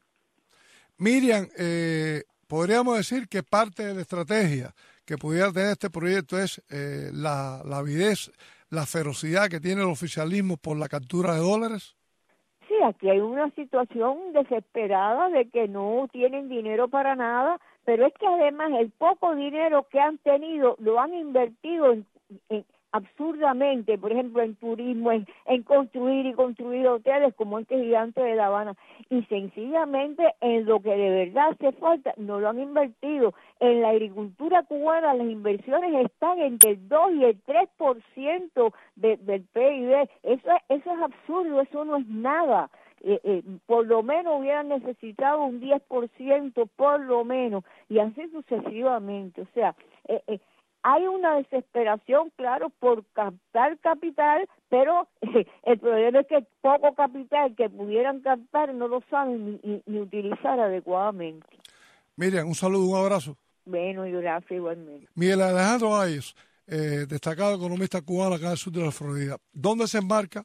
Miriam, eh, podríamos decir que parte de la estrategia que pudiera tener este proyecto es eh, la, la avidez, la ferocidad que tiene el oficialismo por la captura de dólares. Sí, aquí hay una situación desesperada de que no tienen dinero para nada, pero es que además el poco dinero que han tenido lo han invertido en, en absurdamente, por ejemplo, en turismo, en, en construir y construir hoteles como este gigante de La Habana, y sencillamente en lo que de verdad hace falta, no lo han invertido. En la agricultura cubana las inversiones están entre el dos y el tres por ciento de, del P I B, eso, eso es absurdo, eso no es nada. Eh, eh, por lo menos hubieran necesitado un diez por ciento, por lo menos, y así sucesivamente, o sea, eh, eh, hay una desesperación, claro, por captar capital, pero eh, el problema es que poco capital que pudieran captar no lo saben ni, ni, ni utilizar adecuadamente. Miriam, un saludo, un abrazo. Bueno, y gracias igualmente. Miguel Alejandro Ayes, eh, destacado economista cubano acá en el sur de la Florida. ¿Dónde se enmarca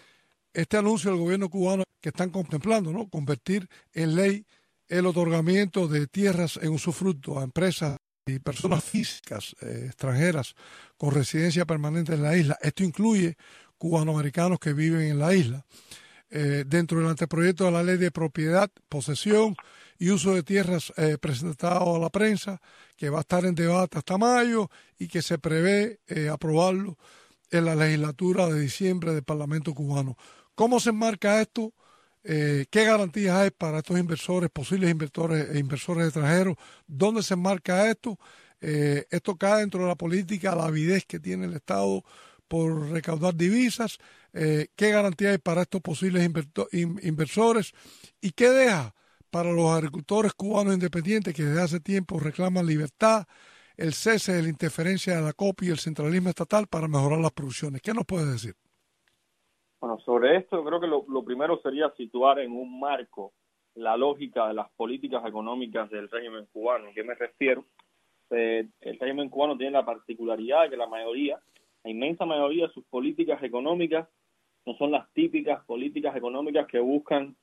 este anuncio del gobierno cubano que están contemplando, ¿no?, convertir en ley el otorgamiento de tierras en usufructo a empresas y personas físicas eh, extranjeras con residencia permanente en la isla? Esto incluye cubanoamericanos que viven en la isla. Eh, dentro del anteproyecto de la ley de propiedad, posesión y uso de tierras eh, presentado a la prensa, que va a estar en debate hasta mayo y que se prevé eh, aprobarlo en la legislatura de diciembre del Parlamento cubano. ¿Cómo se enmarca esto? Eh, ¿Qué garantías hay para estos inversores, posibles inversores e inversores extranjeros? ¿Dónde se enmarca esto? Eh, esto cae dentro de la política, la avidez que tiene el Estado por recaudar divisas. Eh, ¿Qué garantía hay para estos posibles inversores? ¿Y qué deja para los agricultores cubanos independientes que desde hace tiempo reclaman libertad, el cese de la interferencia de la C O P y el centralismo estatal para mejorar las producciones? ¿Qué nos puedes decir? Bueno, sobre esto creo que lo, lo primero sería situar en un marco la lógica de las políticas económicas del régimen cubano. ¿A qué me refiero? Eh, el régimen cubano tiene la particularidad de que la mayoría, la inmensa mayoría de sus políticas económicas no son las típicas políticas económicas que buscan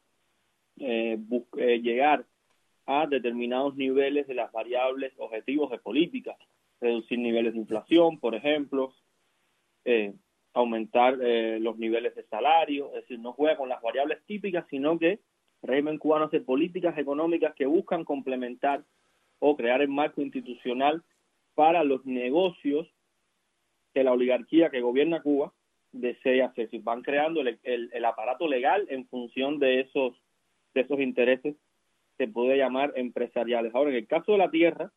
eh, bus eh, llegar a determinados niveles de las variables objetivos de política, reducir niveles de inflación, por ejemplo, eh, aumentar eh, los niveles de salario, es decir, no juega con las variables típicas, sino que el régimen cubano hace políticas económicas que buscan complementar o crear el marco institucional para los negocios que la oligarquía que gobierna Cuba desea hacer. Si van creando el, el, el aparato legal en función de esos, de esos intereses, se puede llamar empresariales. Ahora, en el caso de la tierra,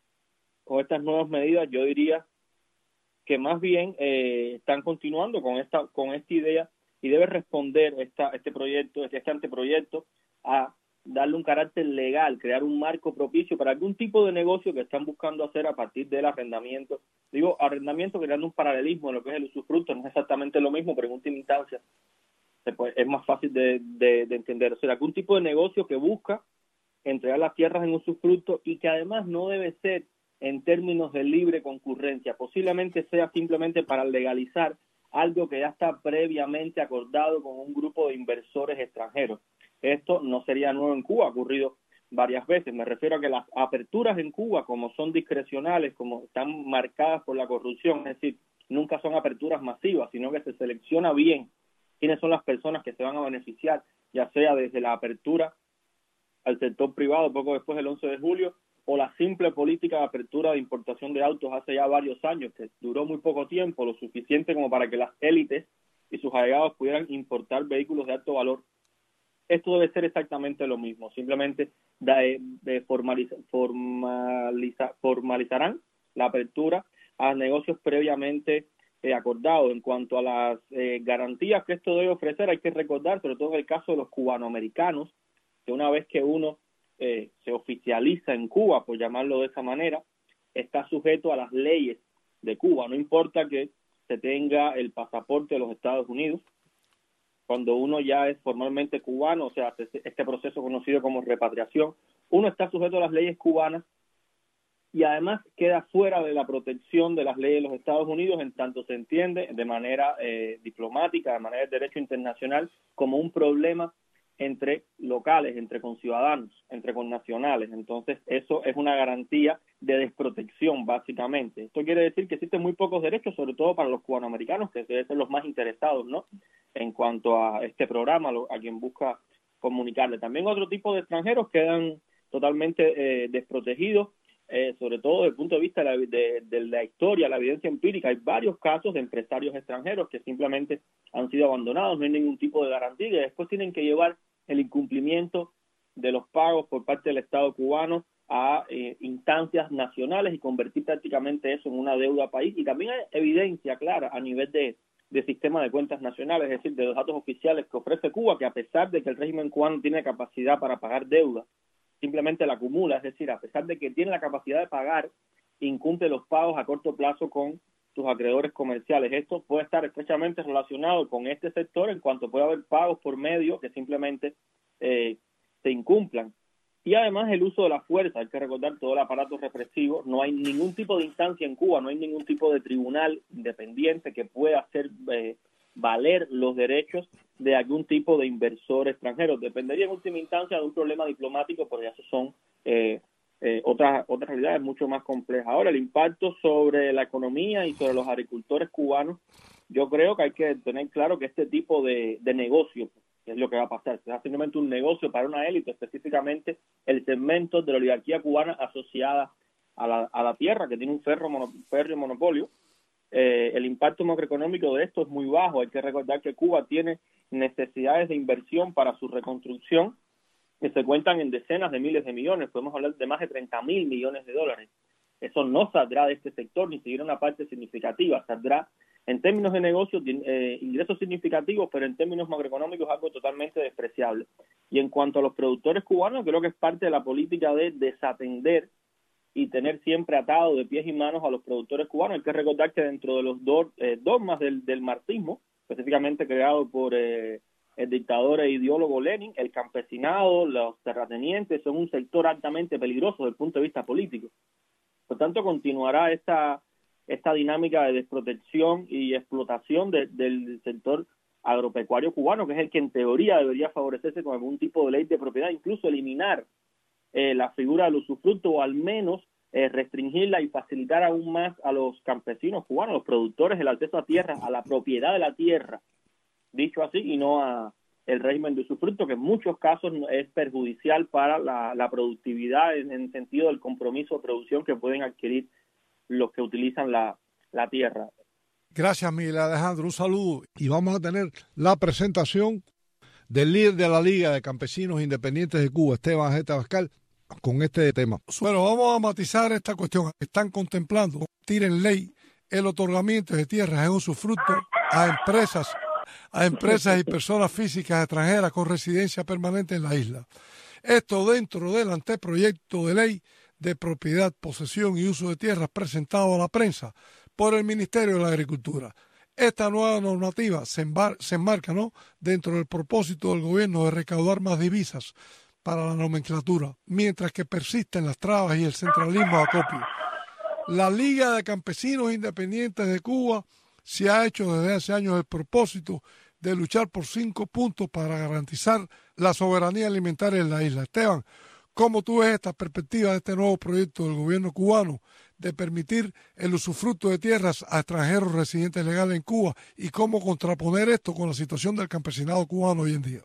con estas nuevas medidas, yo diría que más bien eh, están continuando con esta con esta idea y debe responder esta, este proyecto, este, este anteproyecto a darle un carácter legal, crear un marco propicio para algún tipo de negocio que están buscando hacer a partir del arrendamiento. Digo arrendamiento creando un paralelismo en lo que es el usufructo, no es exactamente lo mismo, pero en última instancia se puede, es más fácil de, de, de entender. O sea, algún tipo de negocio que busca entregar las tierras en usufructo y que además no debe ser en términos de libre concurrencia, posiblemente sea simplemente para legalizar algo que ya está previamente acordado con un grupo de inversores extranjeros. Esto no sería nuevo en Cuba, ha ocurrido varias veces. Me refiero a que las aperturas en Cuba, como son discrecionales, como están marcadas por la corrupción, es decir, nunca son aperturas masivas, sino que se selecciona bien quiénes son las personas que se van a beneficiar, ya sea desde la apertura al sector privado poco después del once de julio, o la simple política de apertura de importación de autos hace ya varios años, que duró muy poco tiempo, lo suficiente como para que las élites y sus allegados pudieran importar vehículos de alto valor. Esto debe ser exactamente lo mismo, simplemente de, de formaliza, formaliza, formalizarán la apertura a negocios previamente eh, acordados. En cuanto a las eh, garantías que esto debe ofrecer, hay que recordar, sobre todo en el caso de los cubanoamericanos, que una vez que uno Eh, se oficializa en Cuba, por llamarlo de esa manera, está sujeto a las leyes de Cuba. No importa que se tenga el pasaporte de los Estados Unidos, cuando uno ya es formalmente cubano, o sea, este proceso conocido como repatriación, uno está sujeto a las leyes cubanas y además queda fuera de la protección de las leyes de los Estados Unidos, en tanto se entiende de manera eh, diplomática, de manera de derecho internacional, como un problema entre locales, entre conciudadanos, entre connacionales. Entonces, eso es una garantía de desprotección, básicamente. Esto quiere decir que existen muy pocos derechos, sobre todo para los cubanoamericanos, que deben ser los más interesados, ¿no?, en cuanto a este programa, a quien busca comunicarle. También otro tipo de extranjeros quedan totalmente eh, desprotegidos, eh, sobre todo desde el punto de vista de la, de, de la historia, la evidencia empírica. Hay varios casos de empresarios extranjeros que simplemente han sido abandonados, no hay ningún tipo de garantía, y después tienen que llevar el incumplimiento de los pagos por parte del Estado cubano a eh, instancias nacionales y convertir prácticamente eso en una deuda país. Y también hay evidencia clara a nivel de, de sistema de cuentas nacionales, es decir, de los datos oficiales que ofrece Cuba, que a pesar de que el régimen cubano tiene capacidad para pagar deuda, simplemente la acumula, es decir, a pesar de que tiene la capacidad de pagar, incumple los pagos a corto plazo con sus acreedores comerciales. Esto puede estar estrechamente relacionado con este sector en cuanto puede haber pagos por medio que simplemente eh, se incumplan. Y además el uso de la fuerza, hay que recordar todo el aparato represivo, no hay ningún tipo de instancia en Cuba, no hay ningún tipo de tribunal independiente que pueda hacer eh, valer los derechos de algún tipo de inversor extranjero. Dependería en última instancia de un problema diplomático, porque eso son eh, eh, otras otras realidades mucho más complejas. Ahora, el impacto sobre la economía y sobre los agricultores cubanos, yo creo que hay que tener claro que este tipo de, de negocio, que es lo que va a pasar, será simplemente un negocio para una élite, específicamente el segmento de la oligarquía cubana asociada a la, a la tierra, que tiene un ferro mono, férreo monopolio. Eh, el impacto macroeconómico de esto es muy bajo. Hay que recordar que Cuba tiene necesidades de inversión para su reconstrucción que se cuentan en decenas de miles de millones, podemos hablar de más de treinta mil millones de dólares. Eso no saldrá de este sector, ni siquiera una parte significativa, saldrá en términos de negocios, eh, ingresos significativos, pero en términos macroeconómicos algo totalmente despreciable. Y en cuanto a los productores cubanos, creo que es parte de la política de desatender y tener siempre atado de pies y manos a los productores cubanos. Hay que recordar que dentro de los do, eh, dogmas del, del marxismo, específicamente creado por eh, el dictador e ideólogo Lenin, el campesinado, los terratenientes son un sector altamente peligroso desde el punto de vista político. Por tanto, continuará esta esta dinámica de desprotección y explotación de, del sector agropecuario cubano, que es el que en teoría debería favorecerse con algún tipo de ley de propiedad, incluso eliminar eh, la figura del usufructo, o al menos eh, restringirla y facilitar aún más a los campesinos cubanos, los productores, el acceso a tierra, a la propiedad de la tierra, dicho así, y no a el régimen de usufructo, que en muchos casos es perjudicial para la, la productividad en el sentido del compromiso de producción que pueden adquirir los que utilizan la, la tierra. Gracias, Miguel Alejandro. Un saludo. Y vamos a tener la presentación del líder de la Liga de Campesinos Independientes de Cuba, Esteban Jeta Abascal, con este tema. Bueno, vamos a matizar esta cuestión. Están contemplando convertir en ley el otorgamiento de tierras en usufructo a empresas, a empresas y personas físicas extranjeras con residencia permanente en la isla. Esto dentro del anteproyecto de ley de propiedad, posesión y uso de tierras presentado a la prensa por el Ministerio de la Agricultura. Esta nueva normativa se, embar se enmarca ¿no? dentro del propósito del gobierno de recaudar más divisas para la nomenclatura, mientras que persisten las trabas y el centralismo de acopio. La Liga de Campesinos Independientes de Cuba se ha hecho desde hace años el propósito de luchar por cinco puntos para garantizar la soberanía alimentaria en la isla. Esteban, ¿cómo tú ves esta perspectiva de este nuevo proyecto del gobierno cubano de permitir el usufructo de tierras a extranjeros residentes legales en Cuba, y cómo contraponer esto con la situación del campesinado cubano hoy en día?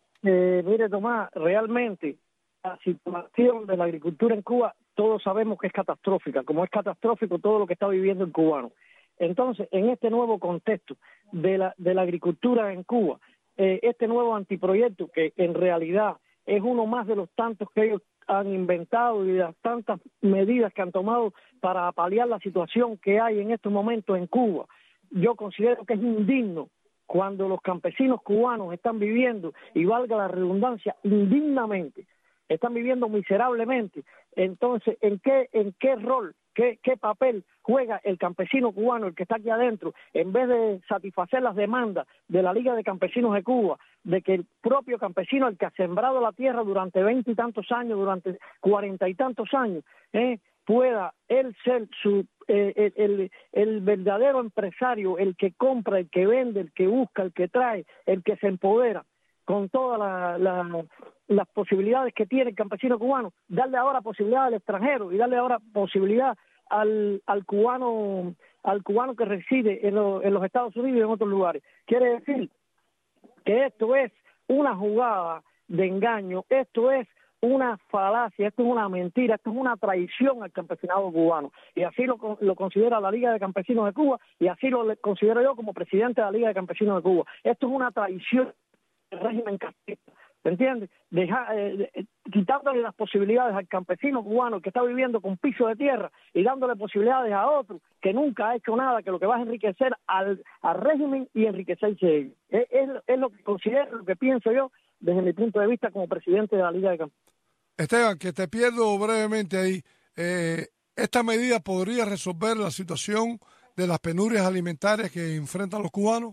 Eh, mire, Tomás, realmente la situación de la agricultura en Cuba todos sabemos que es catastrófica, como es catastrófico todo lo que está viviendo el cubano. Entonces, en este nuevo contexto de la, de la agricultura en Cuba, eh, este nuevo antiproyecto, que en realidad es uno más de los tantos que ellos han inventado y de las tantas medidas que han tomado para paliar la situación que hay en estos momentos en Cuba, yo considero que es indigno cuando los campesinos cubanos están viviendo, y valga la redundancia, indignamente, están viviendo miserablemente. Entonces, ¿en qué, en qué rol, qué, qué papel juega el campesino cubano, el que está aquí adentro, en vez de satisfacer las demandas de la Liga de Campesinos de Cuba, de que el propio campesino, el que ha sembrado la tierra durante veinte y tantos años, durante cuarenta y tantos años, eh, pueda él ser su eh, el, el, el verdadero empresario, el que compra, el que vende, el que busca, el que trae, el que se empodera, con todas la, la, las posibilidades que tiene el campesino cubano, darle ahora posibilidad al extranjero y darle ahora posibilidad al, al cubano al cubano que reside en, lo, en los Estados Unidos y en otros lugares. Quiere decir que esto es una jugada de engaño, esto es una falacia, esto es una mentira, esto es una traición al campesinado cubano. Y así lo, lo considera la Liga de Campesinos de Cuba y así lo considero yo como presidente de la Liga de Campesinos de Cuba. Esto es una traición del régimen castrista. ¿Me entiendes? Deja, eh, eh, quitándole las posibilidades al campesino cubano que está viviendo con piso de tierra y dándole posibilidades a otro que nunca ha hecho nada, que lo que va a enriquecer al, al régimen y enriquecerse ellos. Es, es, es lo que considero, lo que pienso yo desde mi punto de vista como presidente de la Liga de Campesinos. Esteban, que te pierdo brevemente ahí. Eh, ¿Esta medida podría resolver la situación de las penurias alimentarias que enfrentan los cubanos?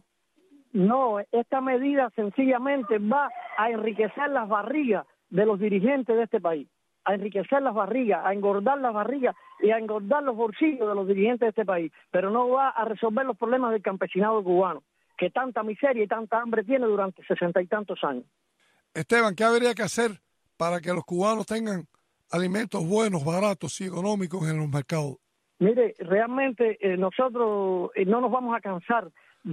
No, esta medida sencillamente va a enriquecer las barrigas de los dirigentes de este país, a enriquecer las barrigas, a engordar las barrigas y a engordar los bolsillos de los dirigentes de este país, pero no va a resolver los problemas del campesinado cubano, que tanta miseria y tanta hambre tiene durante sesenta y tantos años. Esteban, ¿qué habría que hacer para que los cubanos tengan alimentos buenos, baratos y económicos en los mercados? Mire, realmente eh, nosotros eh, no nos vamos a cansar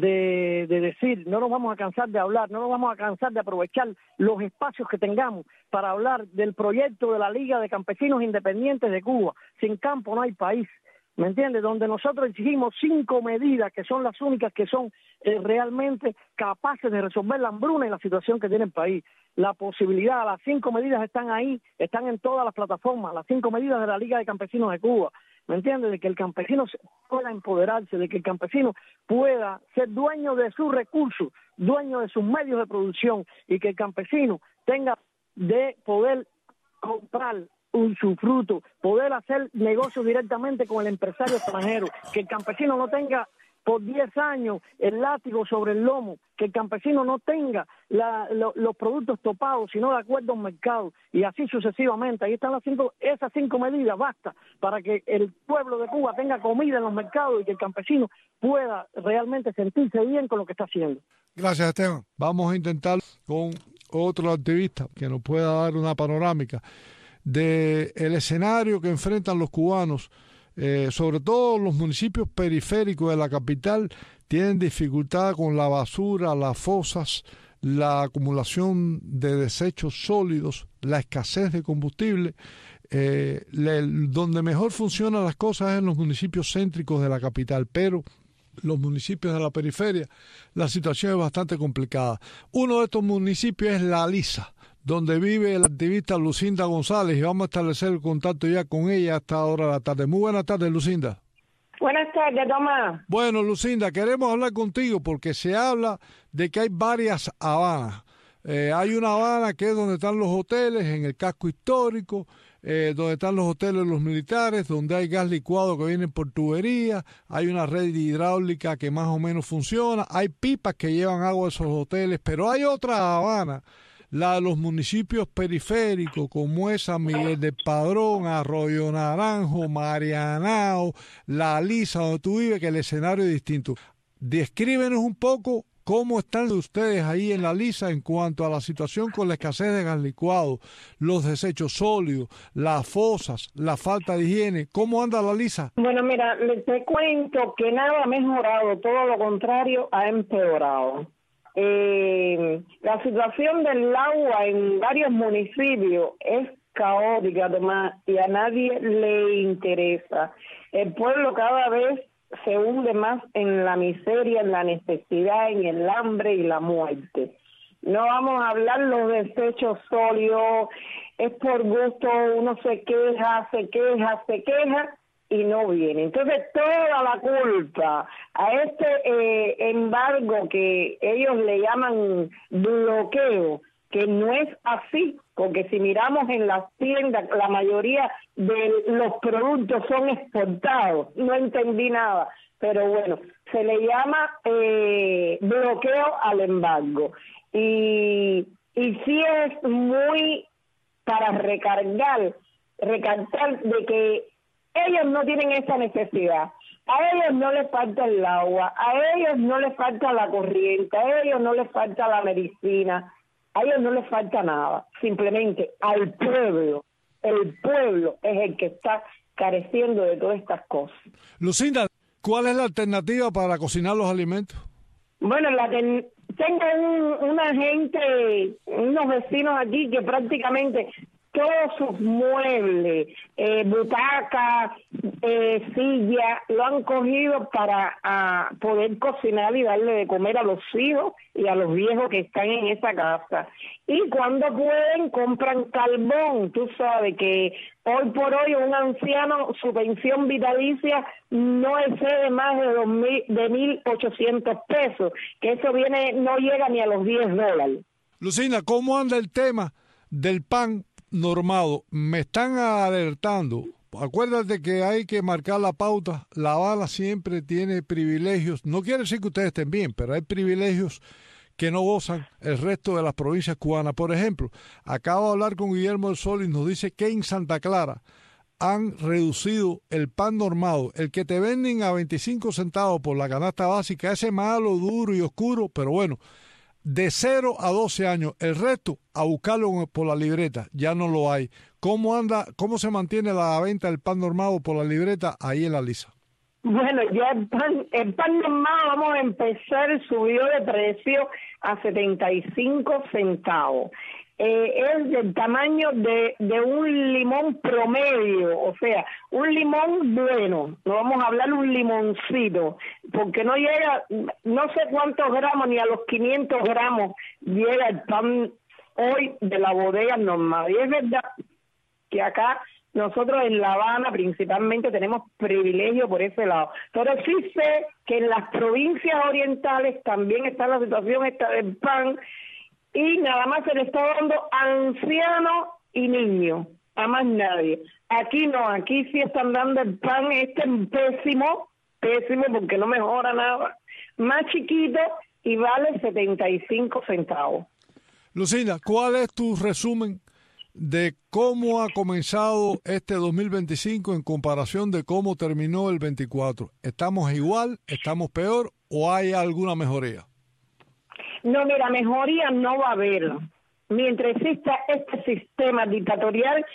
de, de decir, no nos vamos a cansar de hablar, no nos vamos a cansar de aprovechar los espacios que tengamos para hablar del proyecto de la Liga de Campesinos Independientes de Cuba. Sin campo no hay país, ¿me entiendes? Donde nosotros exigimos cinco medidas que son las únicas que son eh, realmente capaces de resolver la hambruna y la situación que tiene el país. La posibilidad, las cinco medidas están ahí, están en todas las plataformas, las cinco medidas de la Liga de Campesinos de Cuba. ¿Me entiendes? De que el campesino pueda empoderarse, de que el campesino pueda ser dueño de sus recursos, dueño de sus medios de producción y que el campesino tenga de poder comprar un fruto, poder hacer negocios directamente con el empresario extranjero, que el campesino no tenga por diez años el látigo sobre el lomo, que el campesino no tenga la, lo, los productos topados, sino de acuerdo al mercado, y así sucesivamente. Ahí están las cinco, esas cinco medidas, basta para que el pueblo de Cuba tenga comida en los mercados y que el campesino pueda realmente sentirse bien con lo que está haciendo. Gracias, Esteban. Vamos a intentar con otro activista que nos pueda dar una panorámica del escenario que enfrentan los cubanos. Eh, sobre todo los municipios periféricos de la capital tienen dificultad con la basura, las fosas, la acumulación de desechos sólidos, la escasez de combustible. Eh, le, donde mejor funcionan las cosas es en los municipios céntricos de la capital, pero los municipios de la periferia la situación es bastante complicada. Uno de estos municipios es La Lisa, donde vive la activista Lucinda González, y vamos a establecer el contacto ya con ella a esta hora de la tarde. Muy buenas tardes, Lucinda. Buenas tardes, Tomás. Bueno, Lucinda, queremos hablar contigo porque se habla de que hay varias Habanas. Eh, hay una Habana que es donde están los hoteles, en el casco histórico, eh, donde están los hoteles de los militares, donde hay gas licuado que viene por tubería, hay una red hidráulica que más o menos funciona, hay pipas que llevan agua a esos hoteles, pero hay otra Habana, la de los municipios periféricos, como es San Miguel del Padrón, Arroyo Naranjo, Marianao, La Lisa, donde tú vives, que el escenario es distinto. Descríbenos un poco cómo están ustedes ahí en La Lisa en cuanto a la situación con la escasez de gas licuado, los desechos sólidos, las fosas, la falta de higiene. ¿Cómo anda La Lisa? Bueno, mira, te cuento que nada ha mejorado, todo lo contrario ha empeorado. Eh, la situación del agua en varios municipios es caótica, Tomás, y a nadie le interesa. El pueblo cada vez se hunde más en la miseria, en la necesidad, en el hambre y la muerte. No vamos a hablar los desechos sólidos, es por gusto, uno se queja, se queja, se queja y no viene. Entonces toda la culpa a este eh, embargo que ellos le llaman bloqueo, que no es así, porque si miramos en las tiendas, la mayoría de los productos son exportados, no entendí nada, pero bueno, se le llama eh, bloqueo al embargo. Y, y sí es muy para recargar, recargar de que ellos no tienen esa necesidad. A ellos no les falta el agua, a ellos no les falta la corriente, a ellos no les falta la medicina, a ellos no les falta nada. Simplemente al pueblo, el pueblo es el que está careciendo de todas estas cosas. Lucinda, ¿cuál es la alternativa para cocinar los alimentos? Bueno, la ten... tengo un, una gente, unos vecinos aquí que prácticamente todos sus muebles, eh, butacas, eh, sillas, lo han cogido para a, poder cocinar y darle de comer a los hijos y a los viejos que están en esa casa. Y cuando pueden, compran carbón. Tú sabes que hoy por hoy un anciano, su pensión vitalicia no excede más de dos mil, de mil ochocientos pesos, que eso viene, no llega ni a los diez dólares. Lucinda, ¿cómo anda el tema del pan normado? Me están alertando. Acuérdate que hay que marcar la pauta. La Habana siempre tiene privilegios. No quiere decir que ustedes estén bien, pero hay privilegios que no gozan el resto de las provincias cubanas. Por ejemplo, acabo de hablar con Guillermo del Sol y nos dice que en Santa Clara han reducido el pan normado, el que te venden a veinticinco centavos por la canasta básica, ese malo, duro y oscuro, pero bueno, de cero a doce años, el resto a buscarlo por la libreta, ya no lo hay. ¿Cómo anda, cómo se mantiene la venta del pan normado por la libreta ahí en la Lisa? Bueno, ya el pan, el pan normado, vamos a empezar, subió de precio a setenta y cinco centavos. Eh, es del tamaño de, de un limón promedio, o sea, un limón bueno, no vamos a hablar un limoncito, porque no llega, no sé cuántos gramos, ni a los quinientos gramos llega el pan hoy de la bodega normal. Y es verdad que acá nosotros en La Habana principalmente tenemos privilegio por ese lado, pero sí sé que en las provincias orientales también está la situación esta del pan, y nada más se le está dando a ancianos y niños, a más nadie. Aquí no, aquí sí están dando el pan este pésimo, pésimo porque no mejora nada, más chiquito y vale setenta y cinco centavos. Lucinda, ¿cuál es tu resumen de cómo ha comenzado este dos mil veinticinco en comparación de cómo terminó el veinticuatro? ¿Estamos igual, estamos peor o hay alguna mejoría? No, mira, mejoría no va a haber. Mientras exista este sistema dictatorial,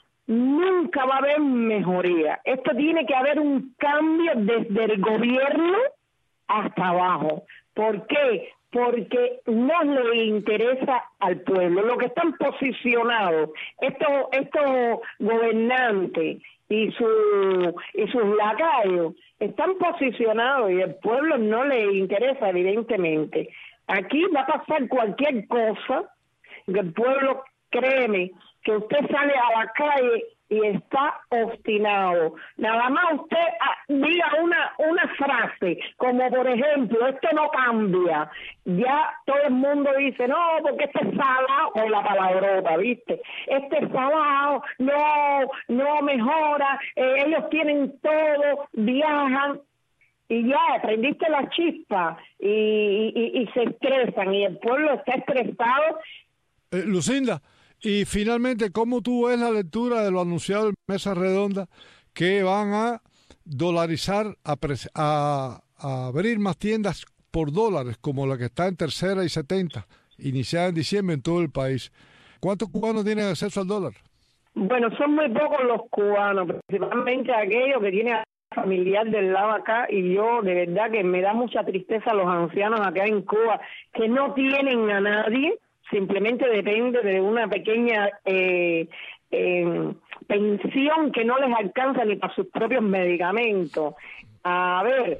nunca va a haber mejoría. Esto tiene que haber un cambio desde el gobierno hasta abajo. ¿Por qué? Porque no le interesa al pueblo. Lo que están posicionados, estos, estos gobernantes y, su, y sus lacayos, están posicionados y el pueblo no le interesa, evidentemente. Aquí va a pasar cualquier cosa, que el pueblo, créeme, que usted sale a la calle y está obstinado. Nada más usted ah, diga una una frase, como por ejemplo, esto no cambia. Ya todo el mundo dice, no, porque este es salado, con la palabrota, ¿viste? Este es salado, no, no mejora, eh, ellos tienen todo, viajan. Y ya, prendiste la chispa y, y, y se estresan y el pueblo está estresado. Eh, Lucinda, y finalmente, ¿cómo tú ves la lectura de lo anunciado en Mesa Redonda que van a dolarizar, a, a, a abrir más tiendas por dólares como la que está en Tercera y setenta, iniciada en diciembre en todo el país? ¿Cuántos cubanos tienen acceso al dólar? Bueno, son muy pocos los cubanos, principalmente aquellos que tienen familiar del lado acá, y yo de verdad que me da mucha tristeza a los ancianos acá en Cuba que no tienen a nadie, simplemente depende de una pequeña eh, eh, pensión que no les alcanza ni para sus propios medicamentos. A ver,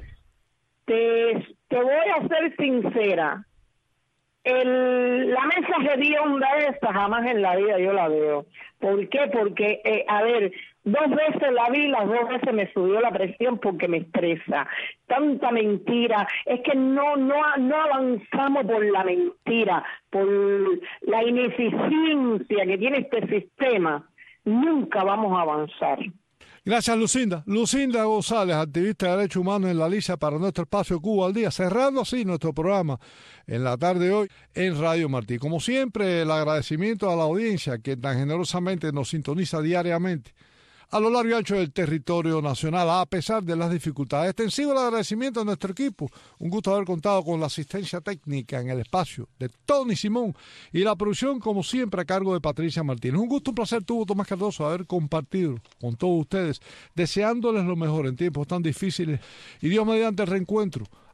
te, te voy a ser sincera, El, la mesa redonda esta jamás en la vida yo la veo. ¿Por qué? Porque, eh, a ver, dos veces la vi, las dos veces me subió la presión porque me estresa. Tanta mentira, es que no no no avanzamos por la mentira, por la ineficiencia que tiene este sistema. Nunca vamos a avanzar. Gracias, Lucinda. Lucinda González, activista de derechos humanos en la Lisa para nuestro espacio Cuba al Día, cerrando así nuestro programa en la tarde de hoy en Radio Martí. Como siempre, el agradecimiento a la audiencia que tan generosamente nos sintoniza diariamente a lo largo y ancho del territorio nacional, a pesar de las dificultades. Extensivo el agradecimiento a nuestro equipo. Un gusto haber contado con la asistencia técnica en el espacio de Tony Simón y la producción, como siempre, a cargo de Patricia Martínez. Un gusto, un placer tuvo Tomás Cardoso haber compartido con todos ustedes, deseándoles lo mejor en tiempos tan difíciles y Dios mediante el reencuentro